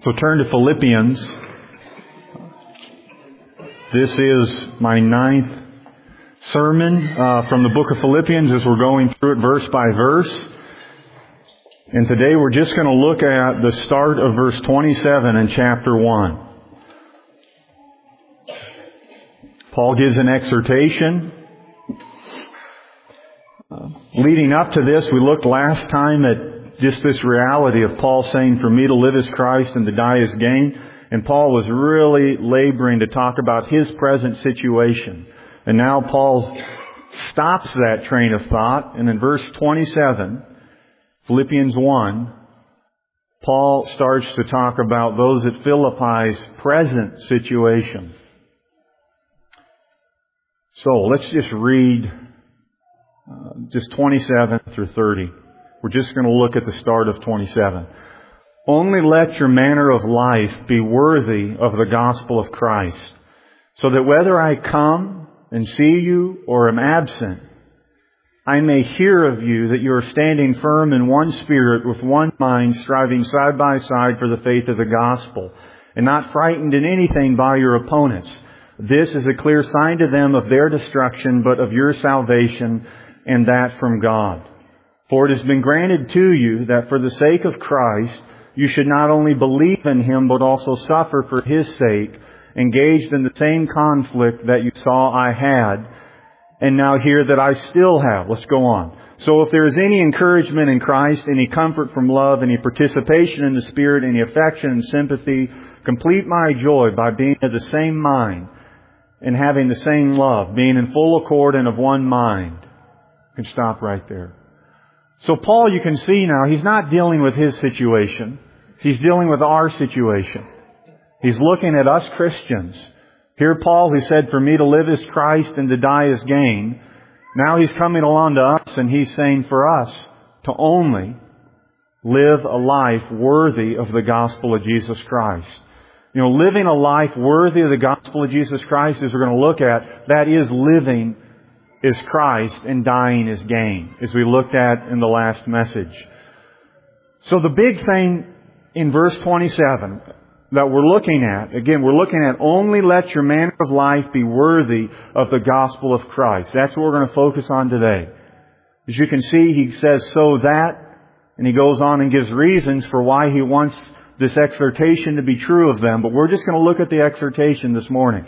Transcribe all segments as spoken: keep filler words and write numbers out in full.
So turn to Philippians. This is my ninth sermon uh, from the book of Philippians as we're going through it verse by verse. And today we're just going to look at the start of verse twenty-seven in chapter one. Paul gives an exhortation. Uh, leading up to this, we looked last time at just this reality of Paul saying, for me to live is Christ and to die is gain. And Paul was really laboring to talk about his present situation. And now Paul stops that train of thought. And in verse twenty-seven, Philippians one, Paul starts to talk about those at Philippi's present situation. So let's just read uh, just twenty-seven through thirty. We're just going to look at the start of twenty-seven. Only let your manner of life be worthy of the gospel of Christ, so that whether I come and see you or am absent, I may hear of you that you are standing firm in one spirit with one mind, striving side by side for the faith of the gospel, and not frightened in anything by your opponents. This is a clear sign to them of their destruction, but of your salvation, and that from God. For it has been granted to you that for the sake of Christ, you should not only believe in Him, but also suffer for His sake, engaged in the same conflict that you saw I had, and now hear that I still have. Let's go on. So if there is any encouragement in Christ, any comfort from love, any participation in the Spirit, any affection and sympathy, complete my joy by being of the same mind and having the same love, being in full accord and of one mind. You can stop right there. So Paul, you can see now, he's not dealing with his situation. He's dealing with our situation. He's looking at us Christians. Here Paul, who said, for me to live is Christ and to die is gain. Now he's coming along to us and he's saying for us to only live a life worthy of the gospel of Jesus Christ. You know, living a life worthy of the gospel of Jesus Christ, as we're going to look at, that is living is Christ and dying is gain, as we looked at in the last message. So the big thing in verse twenty-seven that we're looking at, again, we're looking at only let your manner of life be worthy of the gospel of Christ. That's what we're going to focus on today. As you can see, he says, so that, and he goes on and gives reasons for why he wants this exhortation to be true of them. But we're just going to look at the exhortation this morning.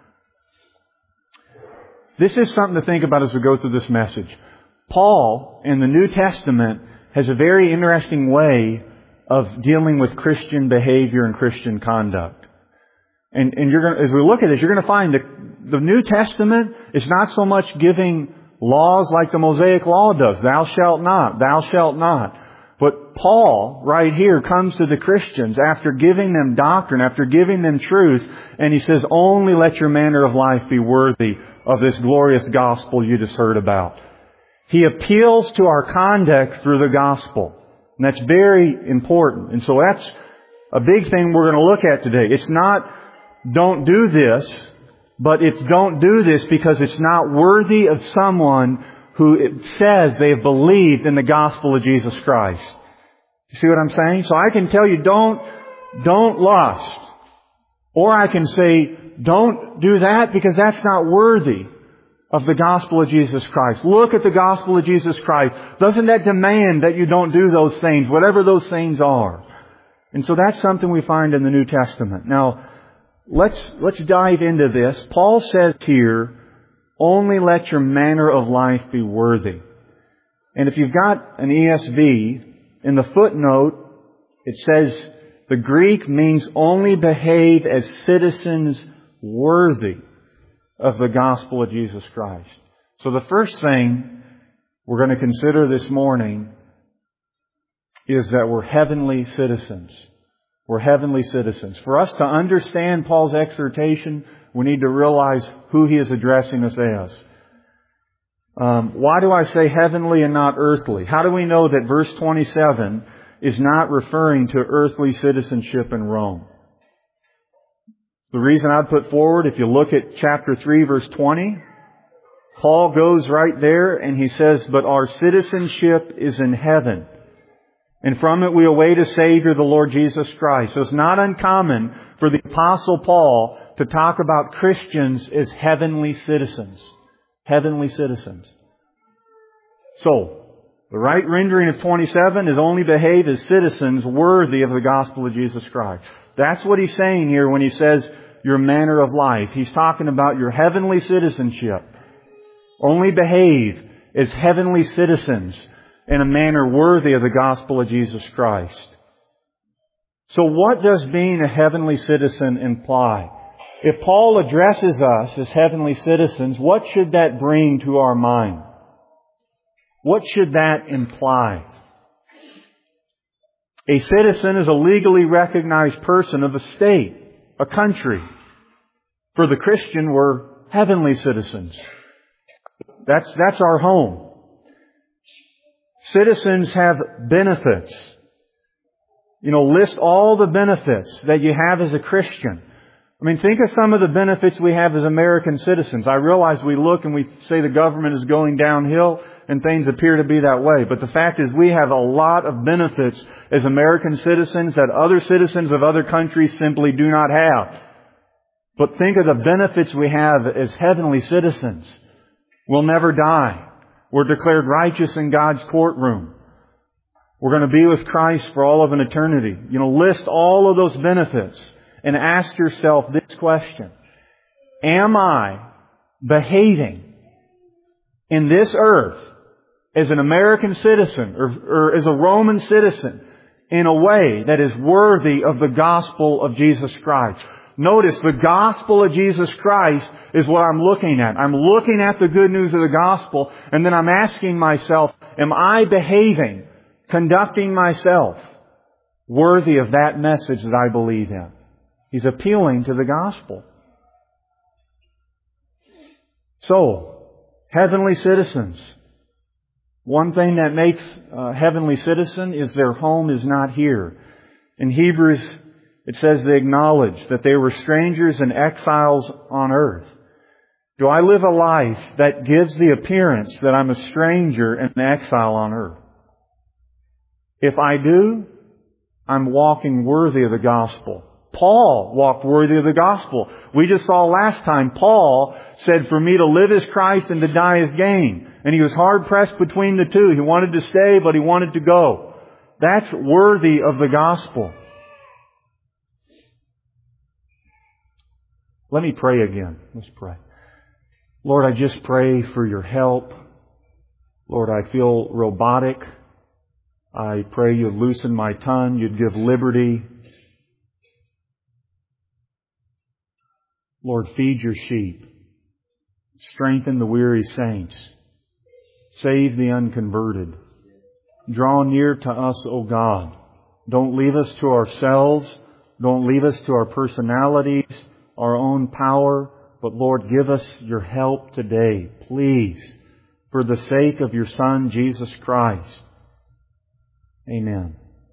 This is something to think about as we go through this message. Paul, in the New Testament, has a very interesting way of dealing with Christian behavior and Christian conduct. And, and you're going to, as we look at this, you're going to find that the New Testament is not so much giving laws like the Mosaic Law does. Thou shalt not, thou shalt not. But Paul, right here, comes to the Christians after giving them doctrine, after giving them truth, and he says, only let your manner of life be worthy of this glorious gospel you just heard about. He appeals to our conduct through the gospel. And that's very important. And so that's a big thing we're going to look at today. It's not, don't do this, but it's don't do this because it's not worthy of someone who says they have believed in the gospel of Jesus Christ. You see what I'm saying? So I can tell you, don't, don't lust. Or I can say, don't do that because that's not worthy of the gospel of Jesus Christ. Look at the gospel of Jesus Christ. Doesn't that demand that you don't do those things, whatever those things are? And so that's something we find in the New Testament. Now, let's, let's dive into this. Paul says here, only let your manner of life be worthy. And if you've got an E S V, in the footnote, it says the Greek means only behave as citizens worthy of the gospel of Jesus Christ. So the first thing we're going to consider this morning is that we're heavenly citizens. We're heavenly citizens. For us to understand Paul's exhortation, we need to realize who he is addressing us as. Um, why do I say heavenly and not earthly? How do we know that verse twenty-seven is not referring to earthly citizenship in Rome? The reason I put forward, if you look at chapter three, verse twenty, Paul goes right there and he says, but our citizenship is in heaven. And from it we await a Savior, the Lord Jesus Christ. So it's not uncommon for the Apostle Paul to talk about Christians as heavenly citizens. Heavenly citizens. So, the right rendering of twenty-seven is only behave as citizens worthy of the gospel of Jesus Christ. That's what he's saying here when he says your manner of life. He's talking about your heavenly citizenship. Only behave as heavenly citizens in a manner worthy of the gospel of Jesus Christ. So what does being a heavenly citizen imply? If Paul addresses us as heavenly citizens, what should that bring to our mind? What should that imply? A citizen is a legally recognized person of a state, a country. For the Christian, we're heavenly citizens. That's, that's our home. Citizens have benefits. You know, list all the benefits that you have as a Christian. I mean, think of some of the benefits we have as American citizens. I realize we look and we say the government is going downhill and things appear to be that way. But the fact is we have a lot of benefits as American citizens that other citizens of other countries simply do not have. But think of the benefits we have as heavenly citizens. We'll never die. We're declared righteous in God's courtroom. We're going to be with Christ for all of an eternity. You know, list all of those benefits and ask yourself this question. Am I behaving in this earth as an American citizen or, or as a Roman citizen in a way that is worthy of the gospel of Jesus Christ? Notice, the gospel of Jesus Christ is what I'm looking at. I'm looking at the good news of the gospel, and then I'm asking myself, am I behaving, conducting myself worthy of that message that I believe in? He's appealing to the gospel. So, heavenly citizens. One thing that makes a heavenly citizen is their home is not here. In Hebrews, it says they acknowledge that they were strangers and exiles on earth. Do I live a life that gives the appearance that I'm a stranger and an exile on earth? If I do, I'm walking worthy of the gospel. Paul walked worthy of the gospel. We just saw last time, Paul said, for me to live is Christ and to die is gain. And he was hard pressed between the two. He wanted to stay, but he wanted to go. That's worthy of the gospel. Let me pray again. Let's pray. Lord, I just pray for your help. Lord, I feel robotic. I pray you'd loosen my tongue. You'd give liberty. Lord, feed your sheep. Strengthen the weary saints. Save the unconverted. Draw near to us, O God. Don't leave us to ourselves. Don't leave us to our personalities, our own power. But Lord, give us your help today, please, for the sake of your Son, Jesus Christ. Amen.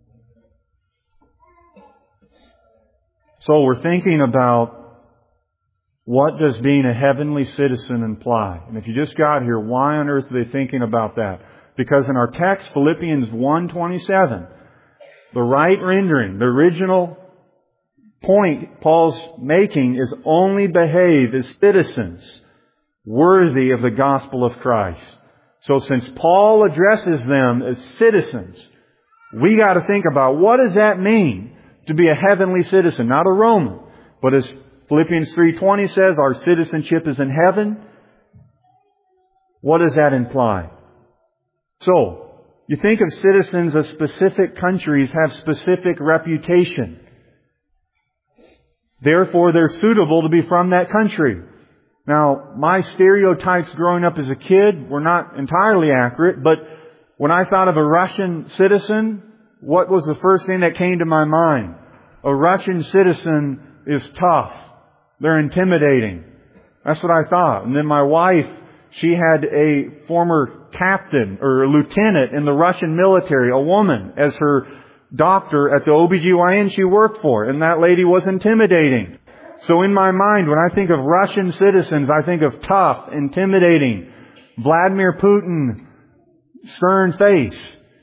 So we're thinking about what does being a heavenly citizen imply? And if you just got here, why on earth are they thinking about that? Because in our text, Philippians one twenty-seven, the right rendering, the original point Paul's making is only behave as citizens worthy of the gospel of Christ. So since Paul addresses them as citizens, we got to think about what does that mean to be a heavenly citizen, not a Roman, but as Philippians three twenty says, our citizenship is in heaven. What does that imply? So, you think of citizens of specific countries have specific reputation. Therefore, they're suitable to be from that country. Now, my stereotypes growing up as a kid were not entirely accurate, but when I thought of a Russian citizen, what was the first thing that came to my mind? A Russian citizen is tough. They're intimidating. That's what I thought. And then my wife, she had a former captain or a lieutenant in the Russian military, a woman, as her doctor at the O B G Y N she worked for. And that lady was intimidating. So in my mind, when I think of Russian citizens, I think of tough, intimidating, Vladimir Putin, stern face.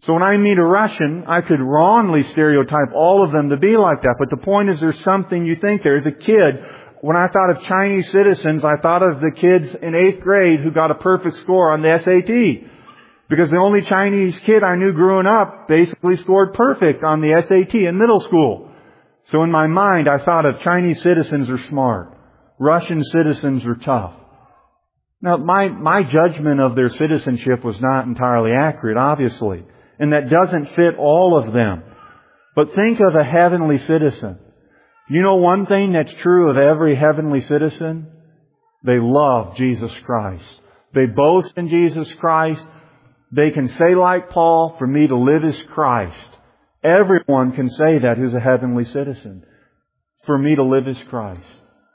So when I meet a Russian, I could wrongly stereotype all of them to be like that. But the point is, there's something you think there. As a kid, when I thought of Chinese citizens, I thought of the kids in eighth grade who got a perfect score on the S A T. Because the only Chinese kid I knew growing up basically scored perfect on the S A T in middle school. So in my mind, I thought of Chinese citizens are smart. Russian citizens are tough. Now, my, my judgment of their citizenship was not entirely accurate, obviously. And that doesn't fit all of them. But think of a heavenly citizen. You know one thing that's true of every heavenly citizen? They love Jesus Christ. They boast in Jesus Christ. They can say like Paul, for me to live is Christ. Everyone can say that who's a heavenly citizen. For me to live is Christ.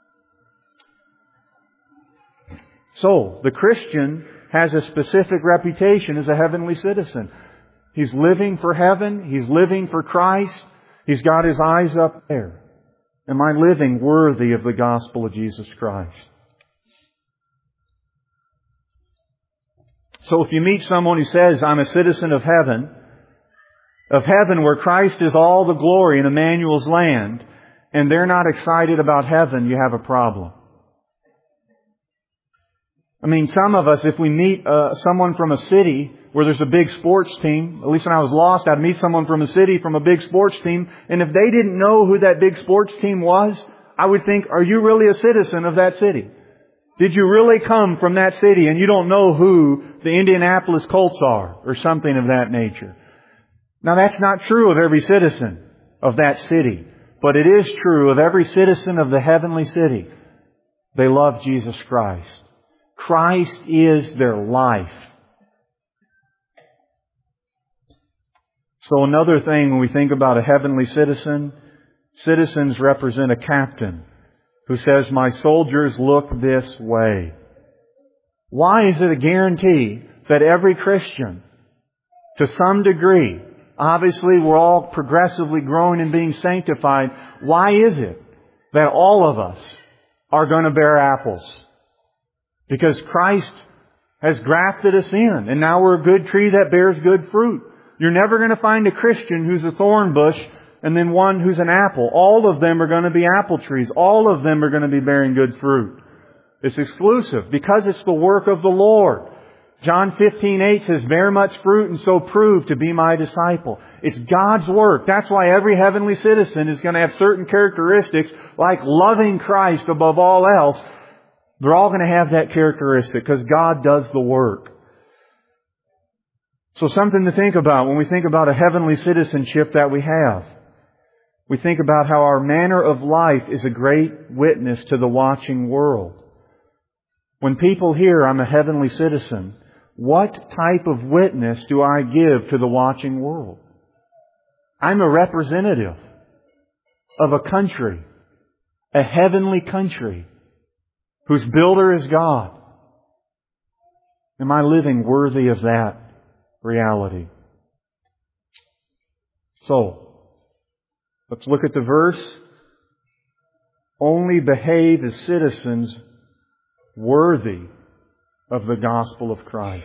So, the Christian has a specific reputation as a heavenly citizen. He's living for heaven. He's living for Christ. He's got his eyes up there. Am I living worthy of the gospel of Jesus Christ? So if you meet someone who says, I'm a citizen of heaven, of heaven where Christ is all the glory in Emmanuel's land, and they're not excited about heaven, you have a problem. I mean, some of us, if we meet uh, someone from a city where there's a big sports team, at least when I was lost, I'd meet someone from a city from a big sports team, and if they didn't know who that big sports team was, I would think, are you really a citizen of that city? Did you really come from that city and you don't know who the Indianapolis Colts are or something of that nature? Now that's not true of every citizen of that city, but it is true of every citizen of the heavenly city. They love Jesus Christ. Christ is their life. So another thing when we think about a heavenly citizen, citizens represent a captain who says, my soldiers look this way. Why is it a guarantee that every Christian, to some degree, obviously we're all progressively growing and being sanctified, why is it that all of us are going to bear apples? Because Christ has grafted us in, and now we're a good tree that bears good fruit. You're never going to find a Christian who's a thorn bush and then one who's an apple. All of them are going to be apple trees. All of them are going to be bearing good fruit. It's exclusive because it's the work of the Lord. John fifteen eight says, bear much fruit and so prove to be my disciple. It's God's work. That's why every heavenly citizen is going to have certain characteristics like loving Christ above all else. They're all going to have that characteristic because God does the work. So something to think about when we think about a heavenly citizenship that we have. We think about how our manner of life is a great witness to the watching world. When people hear I'm a heavenly citizen, what type of witness do I give to the watching world? I'm a representative of a country, a heavenly country, whose builder is God. Am I living worthy of that reality? So, let's look at the verse. Only behave as citizens worthy of the gospel of Christ.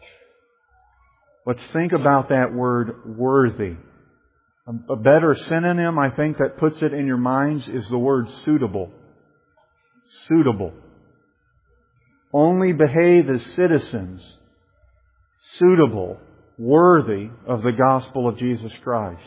Let's think about that word worthy. A better synonym, I think, that puts it in your minds is the word suitable. Suitable. Only behave as citizens suitable, worthy of the gospel of Jesus Christ.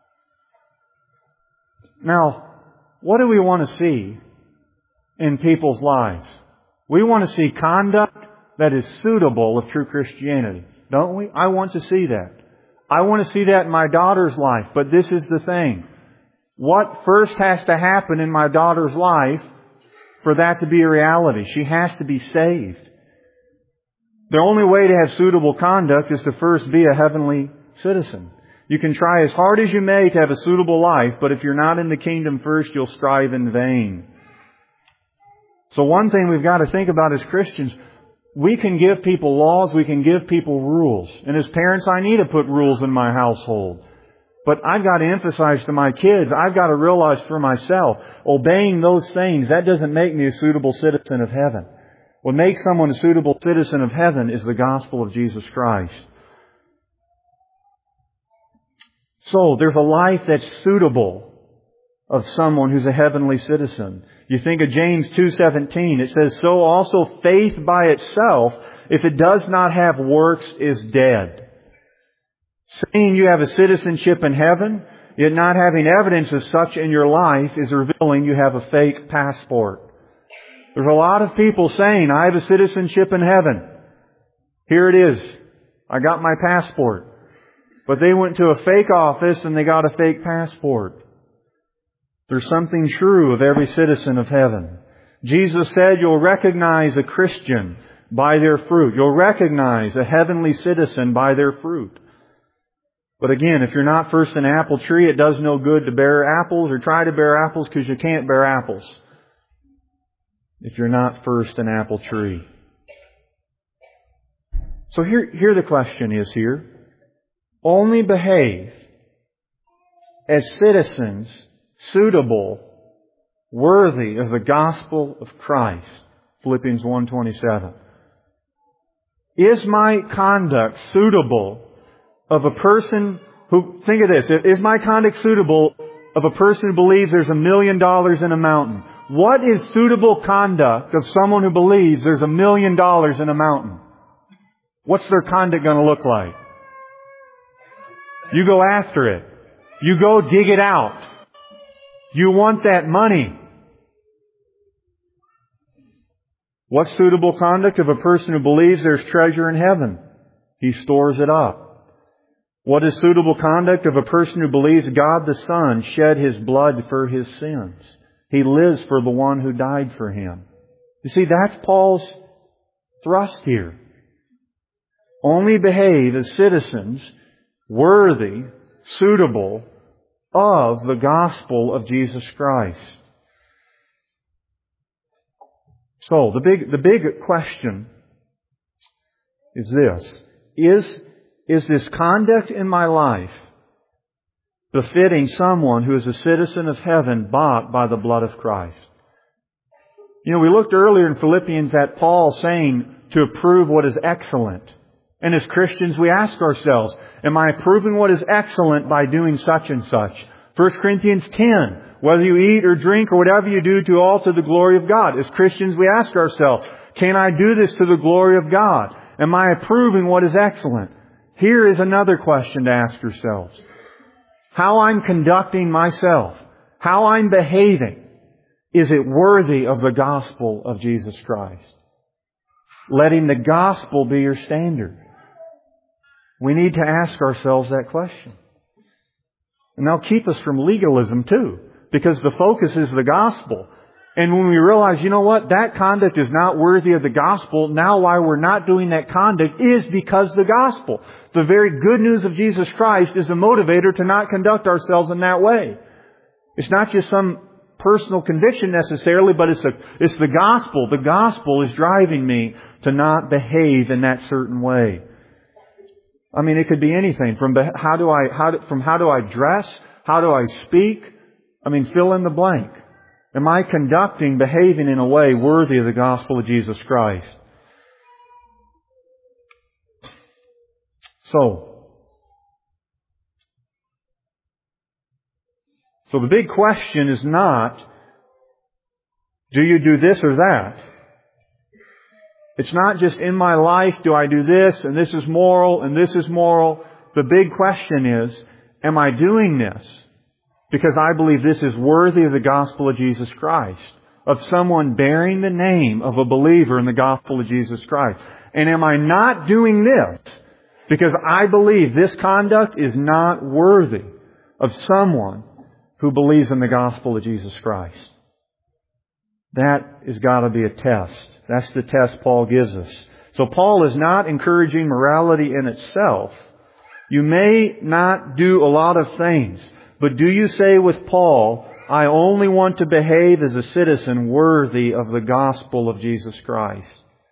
Now, what do we want to see in people's lives? We want to see conduct that is suitable of true Christianity, don't we? I want to see that. I want to see that in my daughter's life, but this is the thing. What first has to happen in my daughter's life for that to be a reality? She has to be saved. The only way to have suitable conduct is to first be a heavenly citizen. You can try as hard as you may to have a suitable life, but if you're not in the kingdom first, you'll strive in vain. So one thing we've got to think about as Christians, we can give people laws, we can give people rules. And as parents, I need to put rules in my household. But I've got to emphasize to my kids, I've got to realize for myself, obeying those things, that doesn't make me a suitable citizen of heaven. What makes someone a suitable citizen of heaven is the gospel of Jesus Christ. So, there's a life that's suitable of someone who's a heavenly citizen. You think of James two seventeen, it says, "So also faith by itself, if it does not have works, is dead." Saying you have a citizenship in heaven, yet not having evidence of such in your life, is revealing you have a fake passport. There's a lot of people saying, "I have a citizenship in heaven. Here it is. I got my passport." But they went to a fake office and they got a fake passport. There's something true of every citizen of heaven. Jesus said you'll recognize a Christian by their fruit. You'll recognize a heavenly citizen by their fruit. But again, if you're not first an apple tree, it does no good to bear apples or try to bear apples because you can't bear apples if you're not first an apple tree. So here, here the question is here. Only behave as citizens suitable, worthy of the gospel of Christ. Philippians one twenty-seven. Is my conduct suitable of a person who, think of this, is my conduct suitable of a person who believes there's a million dollars in a mountain? What is suitable conduct of someone who believes there's a million dollars in a mountain? What's their conduct going to look like? You go after it. You go dig it out. You want that money. What's suitable conduct of a person who believes there's treasure in heaven? He stores it up. What is suitable conduct of a person who believes God the Son shed His blood for his sins? He lives for the one who died for him. You see, that's Paul's thrust here. Only behave as citizens worthy, suitable of the gospel of Jesus Christ. So, the big, the big question is this. Is, is this conduct in my life befitting someone who is a citizen of heaven bought by the blood of Christ? You know, we looked earlier in Philippians at Paul saying to approve what is excellent. And as Christians, we ask ourselves, am I approving what is excellent by doing such and such? First Corinthians ten, whether you eat or drink or whatever you do, do all to the glory of God. As Christians, we ask ourselves, can I do this to the glory of God? Am I approving what is excellent? Here is another question to ask yourselves. How I'm conducting myself, how I'm behaving, is it worthy of the gospel of Jesus Christ? Letting the gospel be your standard. We need to ask ourselves that question. And that'll keep us from legalism too, because the focus is the gospel. And when we realize, you know what, that conduct is not worthy of the gospel, now why we're not doing that conduct is because the gospel. The very good news of Jesus Christ is the motivator to not conduct ourselves in that way. It's not just some personal conviction necessarily, but it's, a, it's the gospel. The gospel is driving me to not behave in that certain way. I mean, it could be anything from how do I, how do, from how do I dress, how do I speak? I mean, fill in the blank. Am I conducting, behaving in a way worthy of the gospel of Jesus Christ? So, so the big question is not, do you do this or that? It's not just in my life, do I do this, and this is moral, and this is moral. The big question is, am I doing this because I believe this is worthy of the gospel of Jesus Christ, of someone bearing the name of a believer in the gospel of Jesus Christ? And am I not doing this because I believe this conduct is not worthy of someone who believes in the gospel of Jesus Christ? That has got to be a test. That's the test Paul gives us. So Paul is not encouraging morality in itself. You may not do a lot of things, but do you say with Paul, I only want to behave as a citizen worthy of the gospel of Jesus Christ?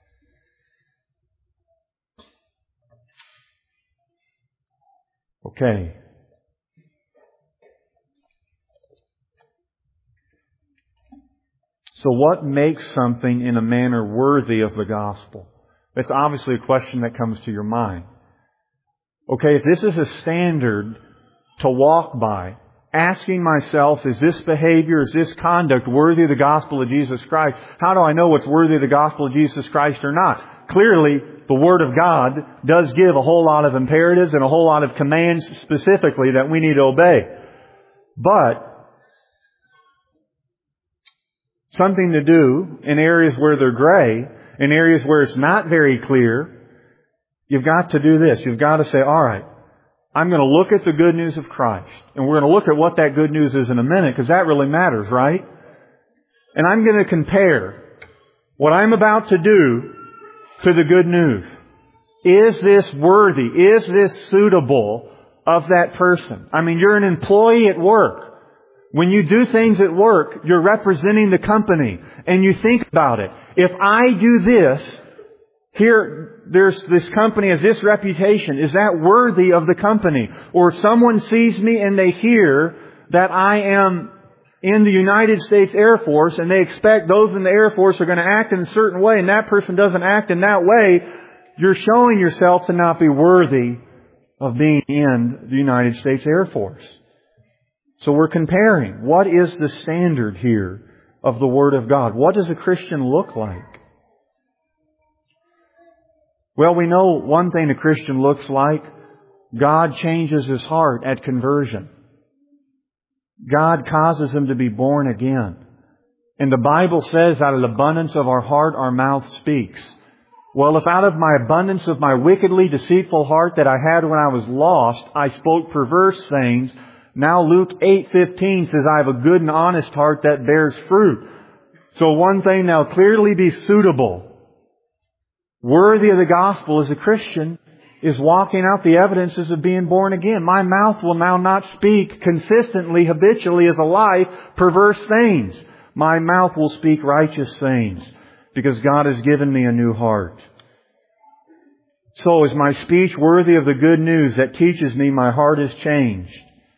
Okay. So what makes something in a manner worthy of the gospel? That's obviously a question that comes to your mind. Okay, if this is a standard to walk by, asking myself, is this behavior, is this conduct worthy of the gospel of Jesus Christ? How do I know what's worthy of the gospel of Jesus Christ or not? Clearly, the Word of God does give a whole lot of imperatives and a whole lot of commands specifically that we need to obey. But something to do in areas where they're gray, in areas where it's not very clear, you've got to do this. You've got to say, all right, I'm going to look at the good news of Christ. And we're going to look at what that good news is in a minute, because that really matters, right? And I'm going to compare what I'm about to do to the good news. Is this worthy? Is this suitable of that person? I mean, you're an employee at work. When you do things at work, you're representing the company. And you think about it. If I do this, here, there's this company has this reputation. Is that worthy of the company? Or if someone sees me and they hear that I am in the United States Air Force and they expect those in the Air Force are going to act in a certain way and that person doesn't act in that way, you're showing yourself to not be worthy of being in the United States Air Force. So we're comparing. What is the standard here of the Word of God? What does a Christian look like? Well, we know one thing a Christian looks like. God changes his heart at conversion. God causes him to be born again. And the Bible says, out of the abundance of our heart, our mouth speaks. Well, if out of my abundance of my wickedly deceitful heart that I had when I was lost, I spoke perverse things, now Luke eight fifteen says I have a good and honest heart that bears fruit. So one thing now, clearly be suitable, worthy of the gospel as a Christian, is walking out the evidences of being born again. My mouth will now not speak consistently, habitually as a lie, perverse things. My mouth will speak righteous things because God has given me a new heart. So is my speech worthy of the good news that teaches me my heart is changed?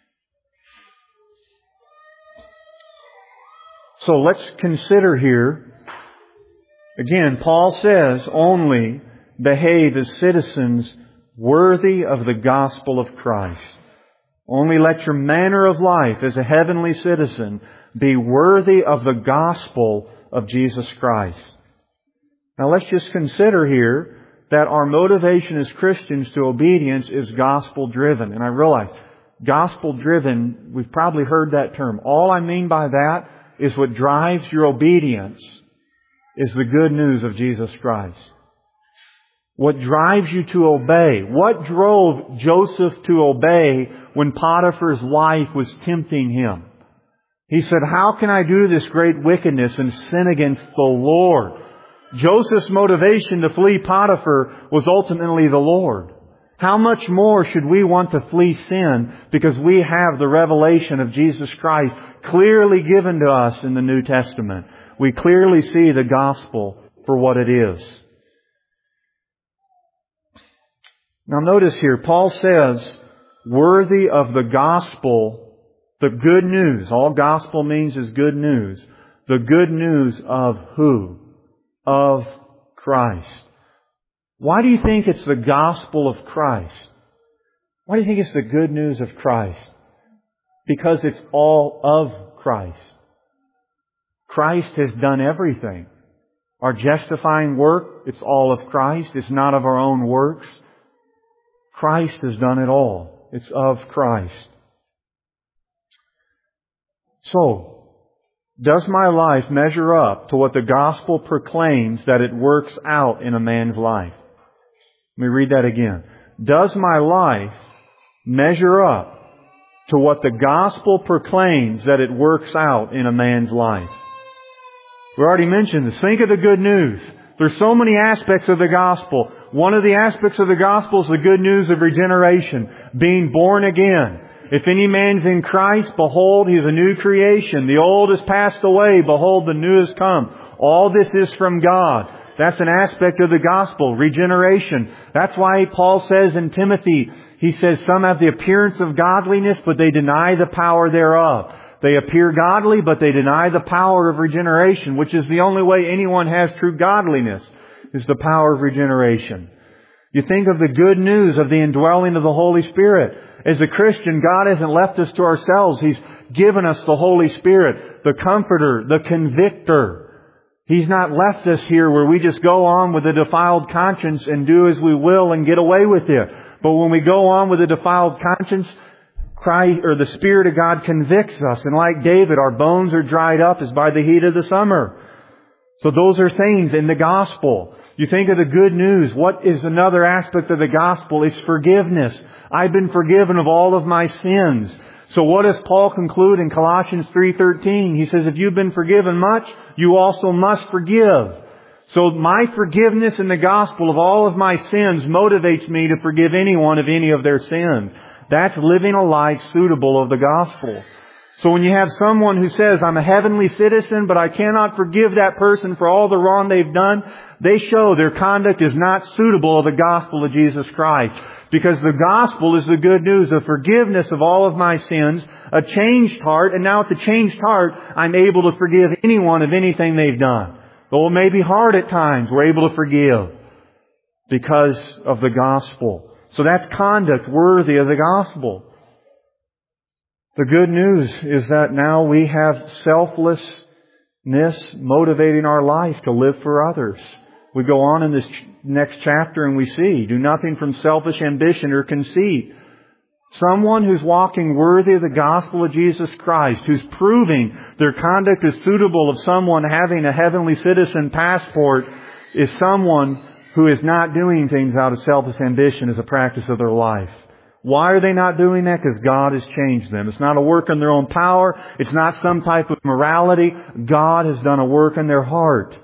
So let's consider here, again, Paul says only behave as citizens worthy of the gospel of Christ. Only let your manner of life as a heavenly citizen be worthy of the gospel of Jesus Christ. Now let's just consider here that our motivation as Christians to obedience is gospel-driven. And I realize, gospel-driven, we've probably heard that term. All I mean by that is what drives your obedience is the good news of Jesus Christ. What drives you to obey? What drove Joseph to obey when Potiphar's wife was tempting him? He said, how can I do this great wickedness and sin against the Lord? Joseph's motivation to flee Potiphar was ultimately the Lord. How much more should we want to flee sin because we have the revelation of Jesus Christ clearly given to us in the New Testament? We clearly see the gospel for what it is. Now notice here, Paul says, worthy of the gospel, the good news. All gospel means is good news. The good news of who? Of Christ. Why do you think it's the gospel of Christ? Why do you think it's the good news of Christ? Because it's all of Christ. Christ has done everything. Our justifying work, it's all of Christ. It's not of our own works. Christ has done it all. It's of Christ. So, does my life measure up to what the gospel proclaims that it works out in a man's life? Let me read that again. Does my life measure up to what the gospel proclaims that it works out in a man's life? We already mentioned this. Think of the good news. There's so many aspects of the gospel. One of the aspects of the gospel is the good news of regeneration, being born again. If any man's in Christ, behold, he's a new creation. The old has passed away. Behold, the new has come. All this is from God. That's an aspect of the gospel, regeneration. That's why Paul says in Timothy, he says, some have the appearance of godliness, but they deny the power thereof. They appear godly, but they deny the power of regeneration, which is the only way anyone has true godliness, is the power of regeneration. You think of the good news of the indwelling of the Holy Spirit. As a Christian, God hasn't left us to ourselves. He's given us the Holy Spirit, the Comforter, the Convictor. He's not left us here where we just go on with a defiled conscience and do as we will and get away with it. But when we go on with a defiled conscience, Christ, or the Spirit of God convicts us. And like David, our bones are dried up as by the heat of the summer. So those are things in the gospel. You think of the good news. What is another aspect of the gospel? It's forgiveness. I've been forgiven of all of my sins. So what does Paul conclude in Colossians three thirteen? He says, if you've been forgiven much, you also must forgive. So my forgiveness in the gospel of all of my sins motivates me to forgive anyone of any of their sins. That's living a life suitable of the gospel. So when you have someone who says, I'm a heavenly citizen, but I cannot forgive that person for all the wrong they've done, they show their conduct is not suitable of the gospel of Jesus Christ. Because the gospel is the good news of forgiveness of all of my sins, a changed heart, and now with the changed heart, I'm able to forgive anyone of anything they've done. Though it may be hard at times, we're able to forgive because of the gospel. So that's conduct worthy of the gospel. The good news is that now we have selflessness motivating our life to live for others. We go on in this next chapter and we see, do nothing from selfish ambition or conceit. Someone who's walking worthy of the gospel of Jesus Christ, who's proving their conduct is suitable of someone having a heavenly citizen passport, is someone who is not doing things out of selfish ambition as a practice of their life. Why are they not doing that? Because God has changed them. It's not a work in their own power. It's not some type of morality. God has done a work in their heart.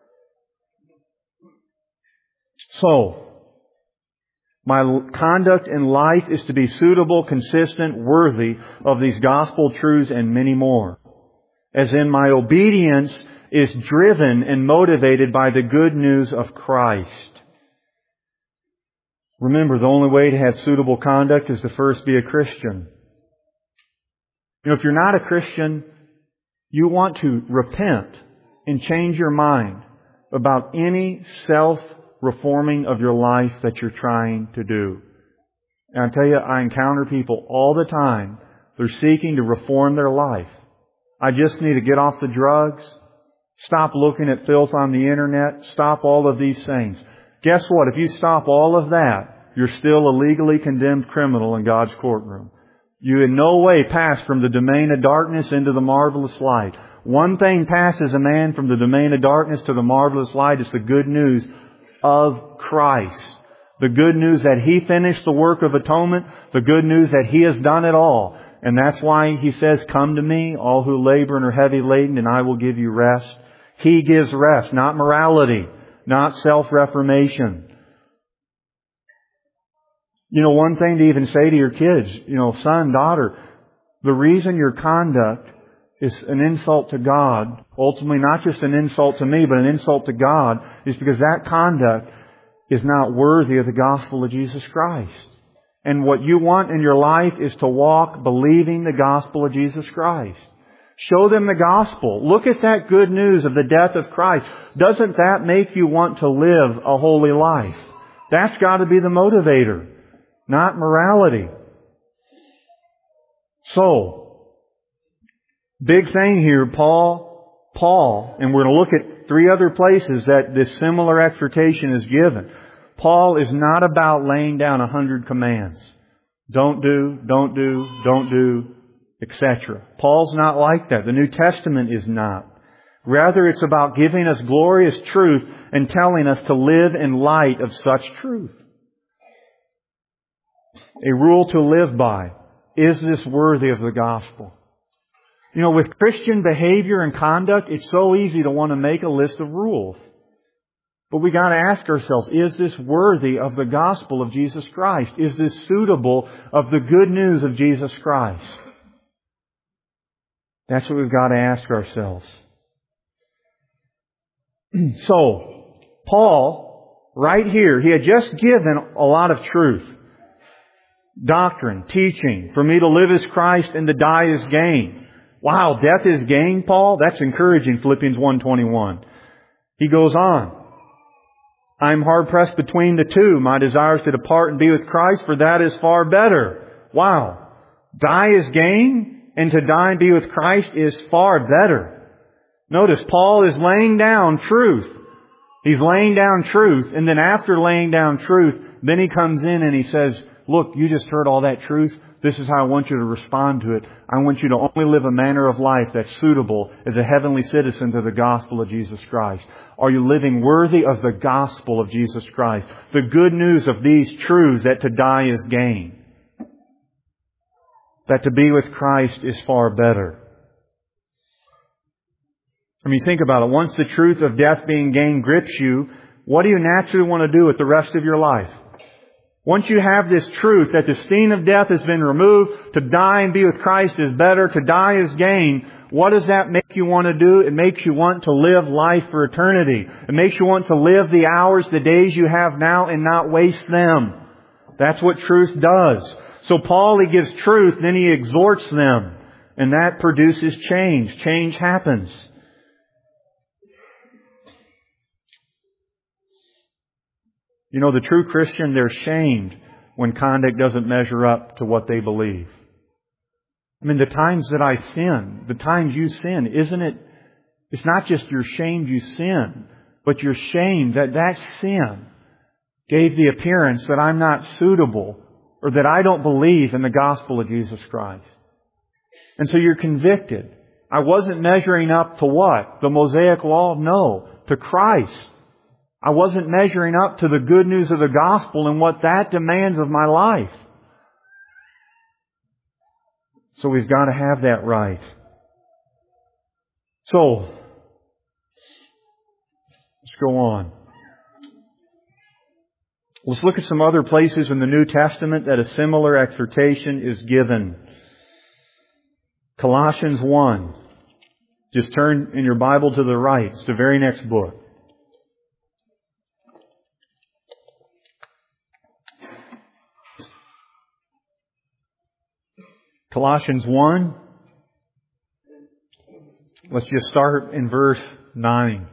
So, my conduct in life is to be suitable, consistent, worthy of these gospel truths and many more. As in, my obedience is driven and motivated by the good news of Christ. Remember, the only way to have suitable conduct is to first be a Christian. You know, if you're not a Christian, you want to repent and change your mind about any self-reforming of your life that you're trying to do. And I tell you, I encounter people all the time. They're seeking to reform their life. I just need to get off the drugs, stop looking at filth on the internet, stop all of these things. Guess what? If you stop all of that, you're still a legally condemned criminal in God's courtroom. You in no way pass from the domain of darkness into the marvelous light. One thing passes a man from the domain of darkness to the marvelous light. It's the good news of Christ. The good news that He finished the work of atonement. The good news that He has done it all. And that's why He says, come to me, all who labor and are heavy laden, and I will give you rest. He gives rest, not morality, not self-reformation. You know, one thing to even say to your kids, you know, son, daughter, the reason your conduct is an insult to God, ultimately not just an insult to me, but an insult to God, is because that conduct is not worthy of the gospel of Jesus Christ. And what you want in your life is to walk believing the gospel of Jesus Christ. Show them the gospel. Look at that good news of the death of Christ. Doesn't that make you want to live a holy life? That's got to be the motivator, not morality. So, big thing here, Paul, Paul, and we're going to look at three other places that this similar exhortation is given. Paul is not about laying down a hundred commands. Don't do, don't do, don't do, et cetera. Paul's not like that. The New Testament is not. Rather, it's about giving us glorious truth and telling us to live in light of such truth. A rule to live by. Is this worthy of the gospel? You know, with Christian behavior and conduct, it's so easy to want to make a list of rules. But we got to ask ourselves, is this worthy of the gospel of Jesus Christ? Is this suitable of the good news of Jesus Christ? That's what we've got to ask ourselves. So, Paul, right here, he had just given a lot of truth. Doctrine, teaching. For me to live is Christ and to die is gain. Wow, death is gain, Paul? That's encouraging, Philippians one twenty-one. He goes on. I'm hard pressed between the two. My desire is to depart and be with Christ, for that is far better. wow, die is gain, and to die and be with Christ is far better. Notice, Paul is laying down truth. He's laying down truth, and then after laying down truth, then he comes in and he says, look, you just heard all that truth. This is how I want you to respond to it. I want you to only live a manner of life that's suitable as a heavenly citizen to the gospel of Jesus Christ. Are you living worthy of the gospel of Jesus Christ? The good news of these truths that to die is gain. That to be with Christ is far better. I mean, think about it. Once the truth of death being gain grips you, what do you naturally want to do with the rest of your life? Once you have this truth that the sting of death has been removed, to die and be with Christ is better, to die is gain, what does that make you want to do? It makes you want to live life for eternity. It makes you want to live the hours, the days you have now and not waste them. That's what truth does. So Paul, he gives truth, then he exhorts them. And that produces change. Change happens. You know, the true Christian, they're shamed when conduct doesn't measure up to what they believe. I mean, the times that I sin, the times you sin, isn't it, it's not just you're shamed you sin, but you're shamed that that sin gave the appearance that I'm not suitable or that I don't believe in the gospel of Jesus Christ. And so you're convicted. I wasn't measuring up to what? The Mosaic Law? No, to Christ. I wasn't measuring up to the good news of the gospel and what that demands of my life. So we've got to have that right. So, let's go on. Let's look at some other places in the New Testament that a similar exhortation is given. Colossians one. Just turn in your Bible to the right. It's the very next book. Colossians one. Let's just start in verse nine.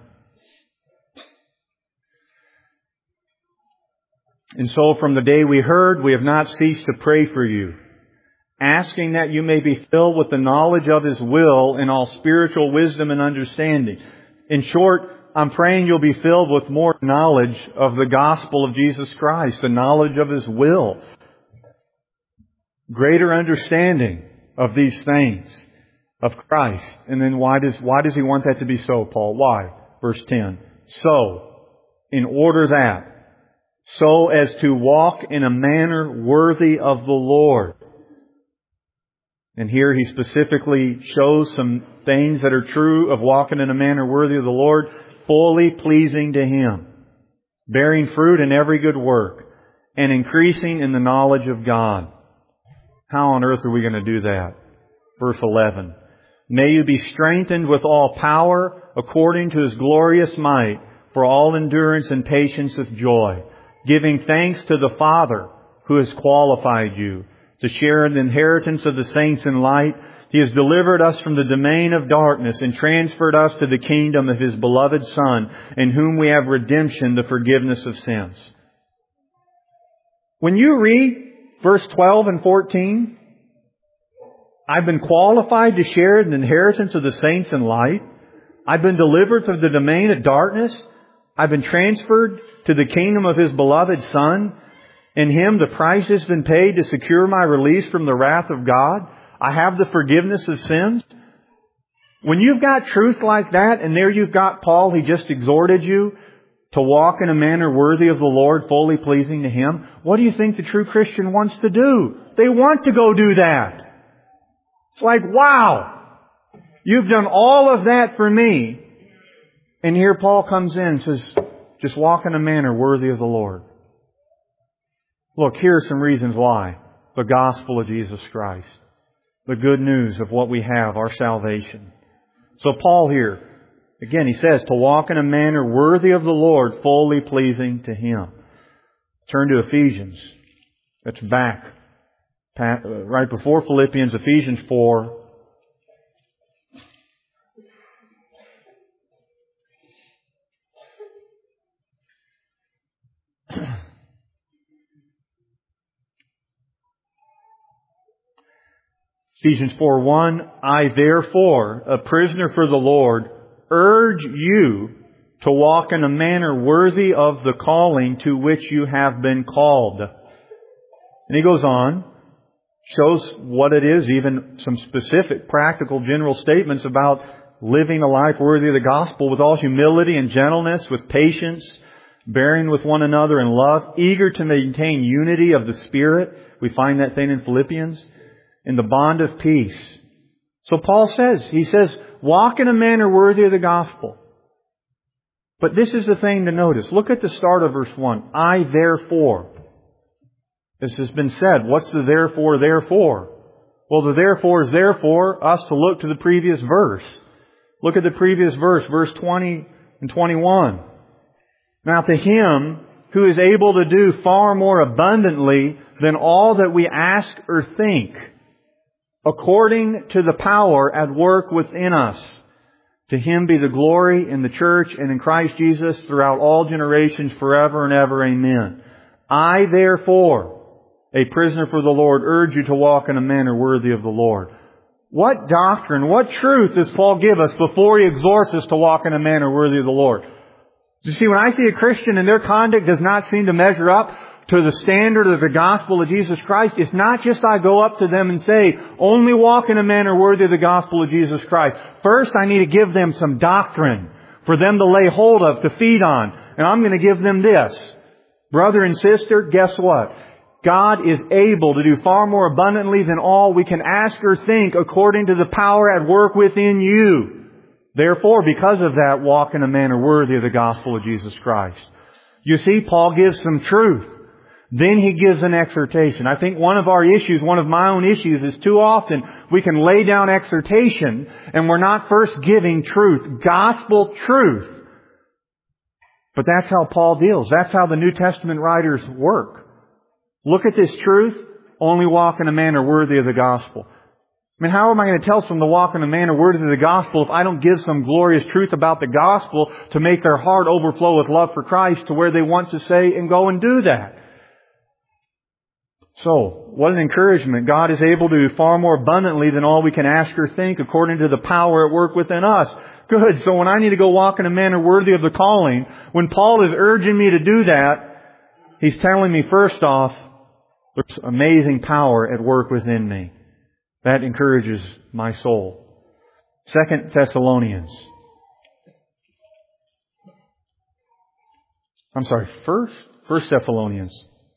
And so from the day we heard, we have not ceased to pray for you, asking that you may be filled with the knowledge of His will in all spiritual wisdom and understanding. In short, I'm praying you'll be filled with more knowledge of the gospel of Jesus Christ, the knowledge of His will. Greater understanding of these things, of Christ. And then why does, why does He want that to be so, Paul? Why? Verse ten. So, in order that, so as to walk in a manner worthy of the Lord. And here he specifically shows some things that are true of walking in a manner worthy of the Lord, fully pleasing to Him, bearing fruit in every good work, and increasing in the knowledge of God. How on earth are we going to do that? Verse eleven. May you be strengthened with all power according to His glorious might for all endurance and patience with joy, giving thanks to the Father who has qualified you to share in the inheritance of the saints in light. He has delivered us from the domain of darkness and transferred us to the kingdom of His beloved Son, in whom we have redemption, the forgiveness of sins. When you read verse twelve and fourteen, I've been qualified to share in the inheritance of the saints in light. I've been delivered from the domain of darkness. I've been transferred to the kingdom of His beloved Son. In Him the price has been paid to secure my release from the wrath of God. I have the forgiveness of sins. When you've got truth like that, and there you've got Paul, he just exhorted you to walk in a manner worthy of the Lord, fully pleasing to Him. What do you think the true Christian wants to do? They want to go do that. It's like, wow, you've done all of that for me. And here Paul comes in and says, just walk in a manner worthy of the Lord. Look, here are some reasons why. The gospel of Jesus Christ. The good news of what we have, our salvation. So Paul here, again, he says, to walk in a manner worthy of the Lord, fully pleasing to Him. Turn to Ephesians. That's back. Right before Philippians, Ephesians four. Ephesians four one, I therefore, a prisoner for the Lord, urge you to walk in a manner worthy of the calling to which you have been called. And he goes on, shows what it is, even some specific, practical, general statements about living a life worthy of the gospel with all humility and gentleness, with patience, bearing with one another in love, eager to maintain unity of the Spirit. We find that thing in Philippians. In the bond of peace. So Paul says, he says, walk in a manner worthy of the gospel. But this is the thing to notice. Look at the start of verse one. I therefore. This has been said. What's the therefore, therefore? Well, the therefore is therefore us to look to the previous verse. Look at the previous verse, verse twenty and twenty-one. Now to Him who is able to do far more abundantly than all that we ask or think, according to the power at work within us. To Him be the glory in the church and in Christ Jesus throughout all generations forever and ever. Amen. I therefore, a prisoner for the Lord, urge you to walk in a manner worthy of the Lord. What doctrine, what truth does Paul give us before he exhorts us to walk in a manner worthy of the Lord? You see, when I see a Christian and their conduct does not seem to measure up to the standard of the gospel of Jesus Christ, it's not just I go up to them and say, only walk in a manner worthy of the gospel of Jesus Christ. First, I need to give them some doctrine for them to lay hold of, to feed on. And I'm going to give them this. Brother and sister, guess what? God is able to do far more abundantly than all we can ask or think according to the power at work within you. Therefore, because of that, walk in a manner worthy of the gospel of Jesus Christ. You see, Paul gives some truth. Then he gives an exhortation. I think one of our issues, one of my own issues, is too often we can lay down exhortation and we're not first giving truth, gospel truth. But that's how Paul deals. That's how the New Testament writers work. Look at this truth, only walk in a manner worthy of the gospel. I mean, how am I going to tell someone to walk in a manner worthy of the gospel if I don't give some glorious truth about the gospel to make their heart overflow with love for Christ to where they want to say and go and do that? So, what an encouragement. God is able to do far more abundantly than all we can ask or think according to the power at work within us. Good. So when I need to go walk in a manner worthy of the calling, when Paul is urging me to do that, he's telling me first off, there's amazing power at work within me. That encourages my soul. Second Thessalonians. I'm sorry, first, First Thessalonians.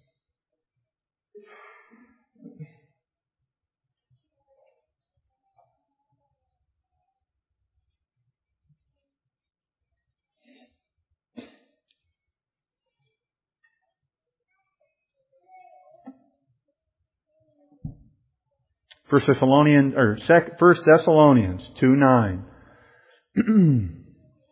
First Thessalonians, or First Thessalonians two nine. Again,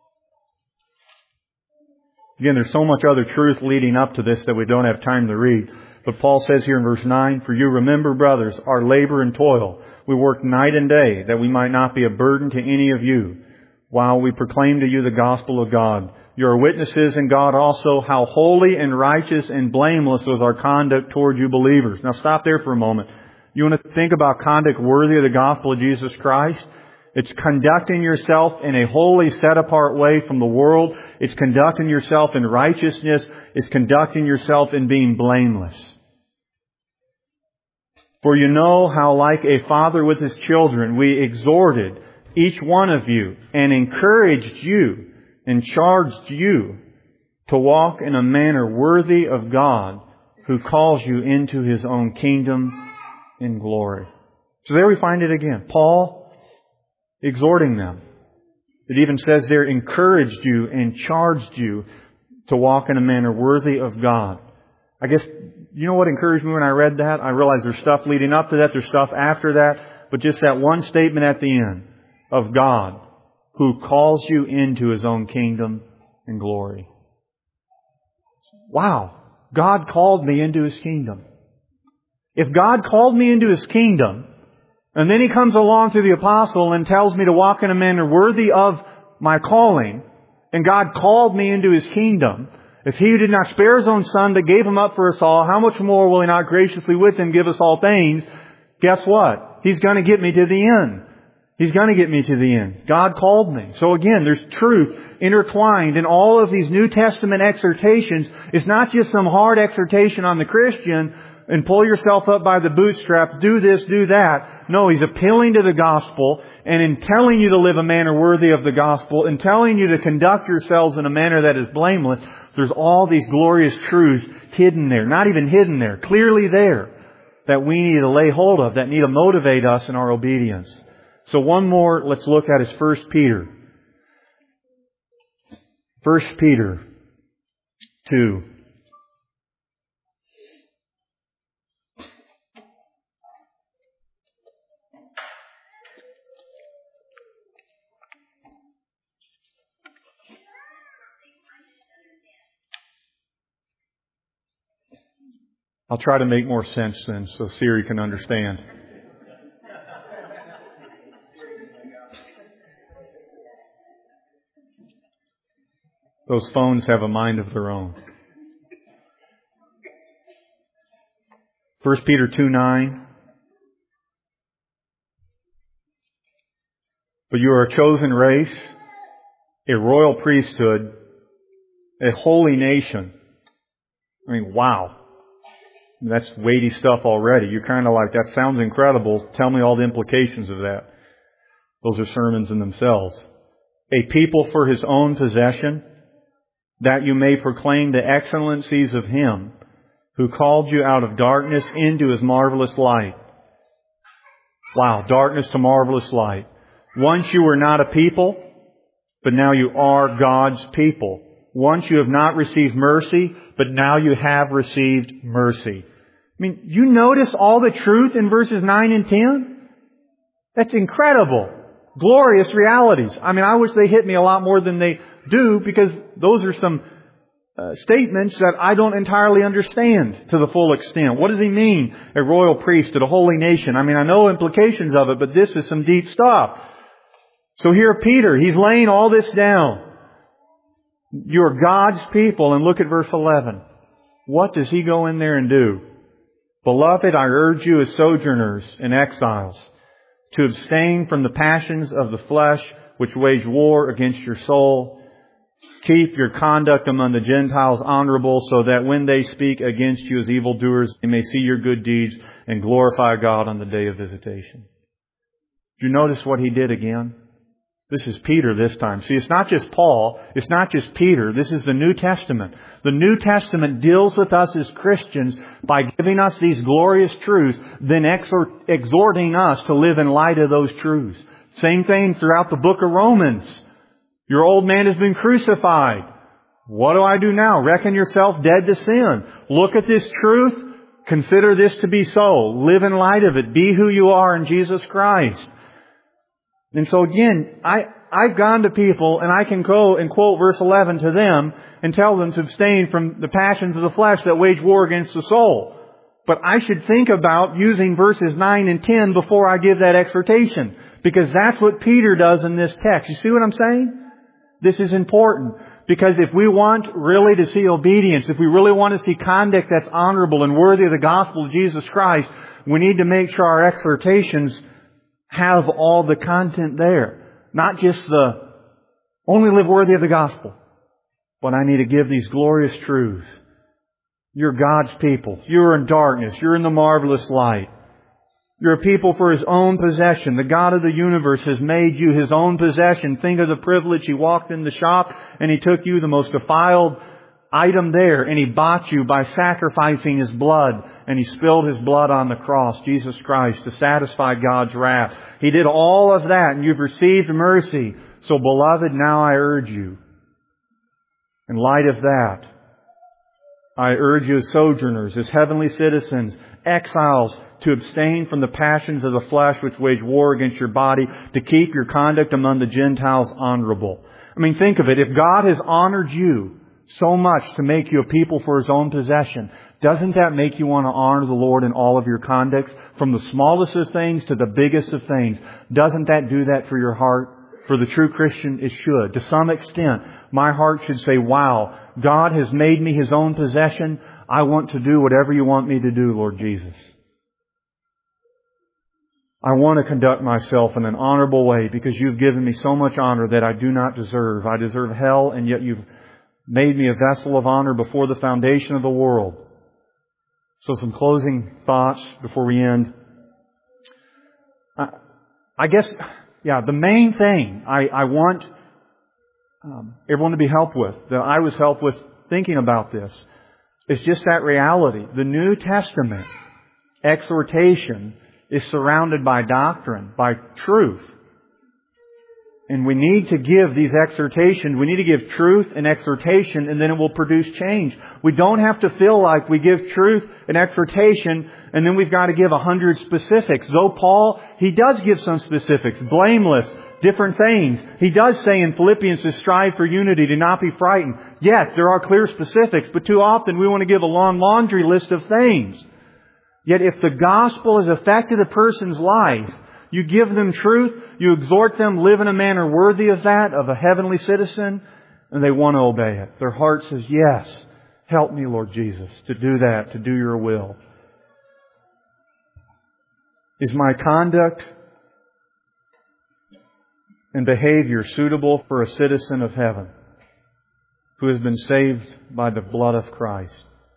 there's so much other truth leading up to this that we don't have time to read. But Paul says here in verse nine, for you remember, brothers, our labor and toil. We work night and day, that we might not be a burden to any of you, while we proclaim to you the gospel of God. You are witnesses in God also how holy and righteous and blameless was our conduct toward you believers. Now stop there for a moment. You want to think about conduct worthy of the gospel of Jesus Christ? It's conducting yourself in a holy, set-apart way from the world. It's conducting yourself in righteousness. It's conducting yourself in being blameless. For you know how, like a father with his children, we exhorted each one of you and encouraged you and charged you to walk in a manner worthy of God, who calls you into His own kingdom in glory. So there we find it again. Paul exhorting them. It even says there, encouraged you and charged you to walk in a manner worthy of God. I guess, you know what encouraged me when I read that? I realized there's stuff leading up to that, there's stuff after that, but just that one statement at the end of God, who calls you into His own kingdom and glory. Wow! God called me into His kingdom. If God called me into His kingdom, and then He comes along through the apostle and tells me to walk in a manner worthy of my calling, and God called me into His kingdom, if He who did not spare His own Son but gave Him up for us all, how much more will He not graciously with Him give us all things? Guess what? He's going to get me to the end. He's going to get me to the end. God called me. So again, there's truth intertwined in all of these New Testament exhortations. It's not just some hard exhortation on the Christian and pull yourself up by the bootstrap, do this, do that. No, He's appealing to the gospel, and in telling you to live a manner worthy of the gospel, and telling you to conduct yourselves in a manner that is blameless, there's all these glorious truths hidden there. Not even hidden there, clearly there, that we need to lay hold of, that need to motivate us in our obedience. So one more let's look at is First Peter. First Peter two. I'll try to make more sense then so Siri can understand. Those phones have a mind of their own. First Peter two nine. But you are a chosen race, a royal priesthood, a holy nation. I mean, wow. That's weighty stuff already. You're kind of like, that sounds incredible. Tell me all the implications of that. Those are sermons in themselves. A people for His own possession, that you may proclaim the excellencies of Him who called you out of darkness into His marvelous light. Wow, darkness to marvelous light. Once you were not a people, but now you are God's people. Once you have not received mercy, but now you have received mercy. I mean, you notice all the truth in verses nine and ten? That's incredible. Glorious realities. I mean, I wish they hit me a lot more than they do, because those are some uh, statements that I don't entirely understand to the full extent. What does He mean, a royal priesthood, a holy nation? I mean, I know implications of it, but this is some deep stuff. So here Peter, he's laying all this down. You're God's people. And look at verse eleven. What does he go in there and do? Beloved, I urge you as sojourners and exiles to abstain from the passions of the flesh which wage war against your soul. Keep your conduct among the Gentiles honorable, so that when they speak against you as evildoers, they may see your good deeds and glorify God on the day of visitation. Do you notice what he did again? This is Peter this time. See, it's not just Paul. It's not just Peter. This is the New Testament. The New Testament deals with us as Christians by giving us these glorious truths, then exhort, exhorting us to live in light of those truths. Same thing throughout the book of Romans. Your old man has been crucified. What do I do now? Reckon yourself dead to sin. Look at this truth. Consider this to be so. Live in light of it. Be who you are in Jesus Christ. And so again, I, I've gone to people and I can go and quote verse eleven to them and tell them to abstain from the passions of the flesh that wage war against the soul. But I should think about using verses nine and ten before I give that exhortation, because that's what Peter does in this text. You see what I'm saying? This is important, because if we want really to see obedience, if we really want to see conduct that's honorable and worthy of the gospel of Jesus Christ, we need to make sure our exhortations have all the content there. Not just the only live worthy of the gospel, but I need to give these glorious truths. You're God's people. You're in darkness. You're in the marvelous light. You're a people for His own possession. The God of the universe has made you His own possession. Think of the privilege. He walked in the shop and He took you, the most defiled item there, and He bought you by sacrificing His blood, and He spilled His blood on the cross, Jesus Christ, to satisfy God's wrath. He did all of that, and you've received mercy. So, beloved, now I urge you, in light of that, I urge you as sojourners, as heavenly citizens, exiles, to abstain from the passions of the flesh which wage war against your body, to keep your conduct among the Gentiles honorable. I mean, think of it. If God has honored you so much to make you a people for His own possession, doesn't that make you want to honor the Lord in all of your conduct? From the smallest of things to the biggest of things. Doesn't that do that for your heart? For the true Christian, it should. To some extent, my heart should say, wow, God has made me His own possession. I want to do whatever You want me to do, Lord Jesus. I want to conduct myself in an honorable way because You've given me so much honor that I do not deserve. I deserve hell, and yet You've made me a vessel of honor before the foundation of the world. So some closing thoughts before we end. I, I guess, yeah, the main thing I, I want um, everyone to be helped with, that I was helped with thinking about this, is just that reality. The New Testament exhortation is surrounded by doctrine, by truth. And we need to give these exhortations. We need to give truth and exhortation, and then it will produce change. We don't have to feel like we give truth and exhortation, and then we've got to give a hundred specifics. Though Paul, he does give some specifics. Blameless, different things. He does say in Philippians to strive for unity, to not be frightened. Yes, there are clear specifics, but too often we want to give a long laundry list of things. Yet if the gospel has affected a person's life, you give them truth, you exhort them, live in a manner worthy of that, of a heavenly citizen, and they want to obey it. Their heart says, yes, help me, Lord Jesus, to do that, to do Your will. Is my conduct and behavior suitable for a citizen of heaven who has been saved by the blood of Christ?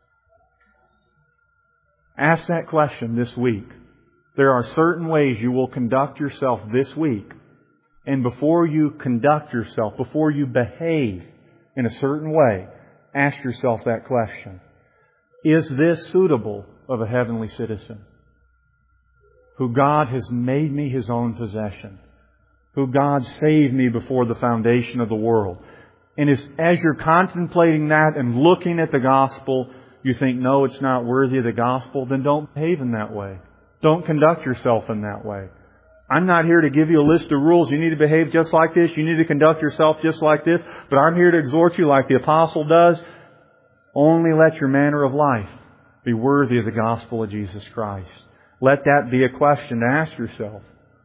Ask that question this week. There are certain ways you will conduct yourself this week. And before you conduct yourself, before you behave in a certain way, ask yourself that question. Is this suitable of a heavenly citizen? Who God has made me His own possession. Who God saved me before the foundation of the world. And as, as you're contemplating that and looking at the gospel, you think, no, it's not worthy of the gospel, then don't behave in that way. Don't conduct yourself in that way. I'm not here to give you a list of rules. You need to behave just like this. You need to conduct yourself just like this. But I'm here to exhort you like the apostle does. Only let your manner of life be worthy of the gospel of Jesus Christ. Let that be a question to ask yourself.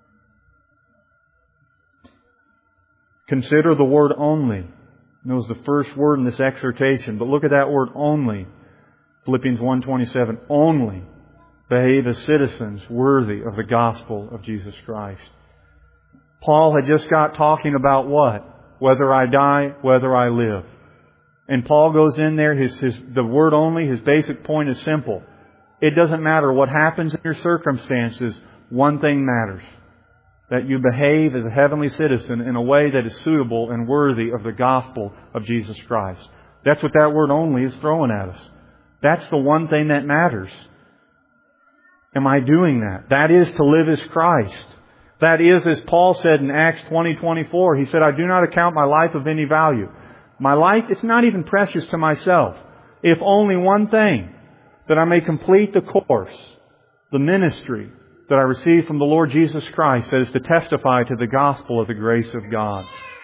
Consider the word only. That was the first word in this exhortation. But look at that word only. Philippians one twenty-seven. Only behave as citizens worthy of the gospel of Jesus Christ. Paul had just got talking about what? Whether I die, whether I live. And Paul goes in there, his, his, the word only, his basic point is simple. It doesn't matter what happens in your circumstances, one thing matters. That you behave as a heavenly citizen in a way that is suitable and worthy of the gospel of Jesus Christ. That's what that word only is throwing at us. That's the one thing that matters. Am I doing that? That is to live as Christ. That is, as Paul said in Acts twenty twenty-four, he said, I do not account my life of any value. My life, it's not even precious to myself. If only one thing, that I may complete the course, the ministry that I received from the Lord Jesus Christ, that is to testify to the gospel of the grace of God.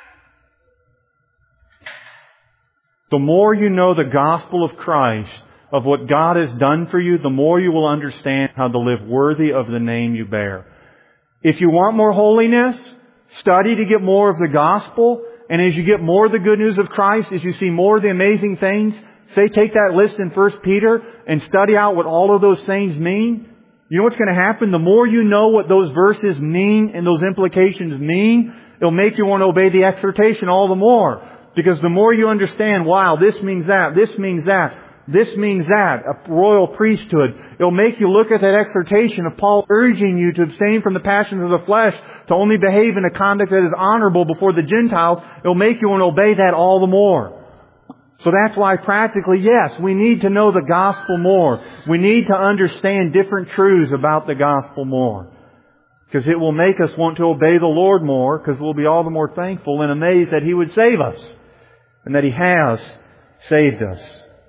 The more you know the gospel of Christ, of what God has done for you, the more you will understand how to live worthy of the name you bear. If you want more holiness, study to get more of the gospel. And as you get more of the good news of Christ, as you see more of the amazing things, say take that list in First Peter and study out what all of those things mean. You know what's going to happen? The more you know what those verses mean and those implications mean, it'll make you want to obey the exhortation all the more. Because the more you understand, wow, this means that, this means that, this means that, a royal priesthood. It'll make you look at that exhortation of Paul urging you to abstain from the passions of the flesh, to only behave in a conduct that is honorable before the Gentiles. It'll make you want to obey that all the more. So that's why practically, yes, we need to know the gospel more. We need to understand different truths about the gospel more. Because it will make us want to obey the Lord more, because we'll be all the more thankful and amazed that He would save us. And that He has saved us.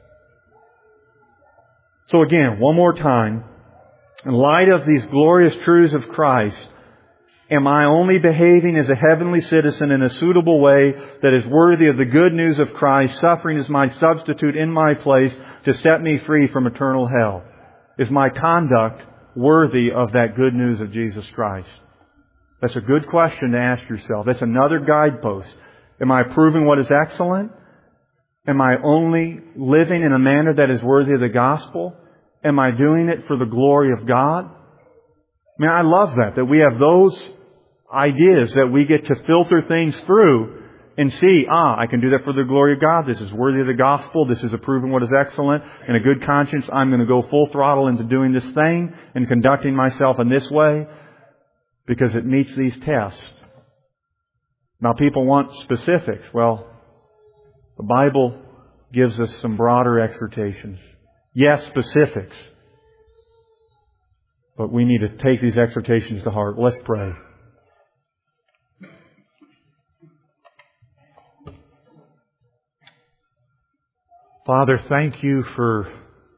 So again, one more time, in light of these glorious truths of Christ, am I only behaving as a heavenly citizen in a suitable way that is worthy of the good news of Christ, suffering as my substitute in my place to set me free from eternal hell? Is my conduct worthy of that good news of Jesus Christ? That's a good question to ask yourself. That's another guidepost. Am I proving what is excellent? Am I only living in a manner that is worthy of the gospel? Am I doing it for the glory of God? I mean, I love that, that we have those ideas that we get to filter things through and see, ah, I can do that for the glory of God. This is worthy of the gospel. This is approving what is excellent. In a good conscience, I'm going to go full throttle into doing this thing and conducting myself in this way because it meets these tests. Now, people want specifics. Well, the Bible gives us some broader exhortations. Yes, specifics. But we need to take these exhortations to heart. Let's pray. Father, thank You for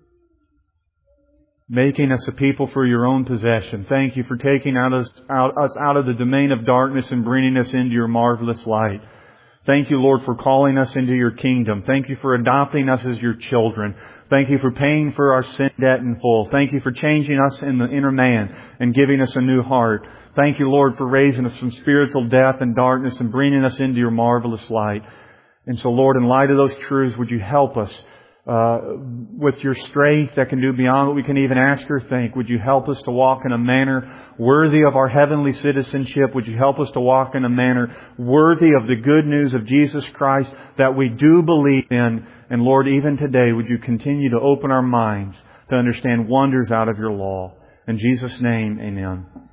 making us a people for Your own possession. Thank You for taking out us, out, us out of the domain of darkness and bringing us into Your marvelous light. Thank You, Lord, for calling us into Your kingdom. Thank You for adopting us as Your children. Thank You for paying for our sin debt in full. Thank You for changing us in the inner man and giving us a new heart. Thank You, Lord, for raising us from spiritual death and darkness and bringing us into Your marvelous light. And so, Lord, in light of those truths, would You help us uh, with Your strength that can do beyond what we can even ask or think? Would You help us to walk in a manner worthy of our heavenly citizenship? Would You help us to walk in a manner worthy of the good news of Jesus Christ that we do believe in? And Lord, even today, would You continue to open our minds to understand wonders out of Your law? In Jesus' name, amen.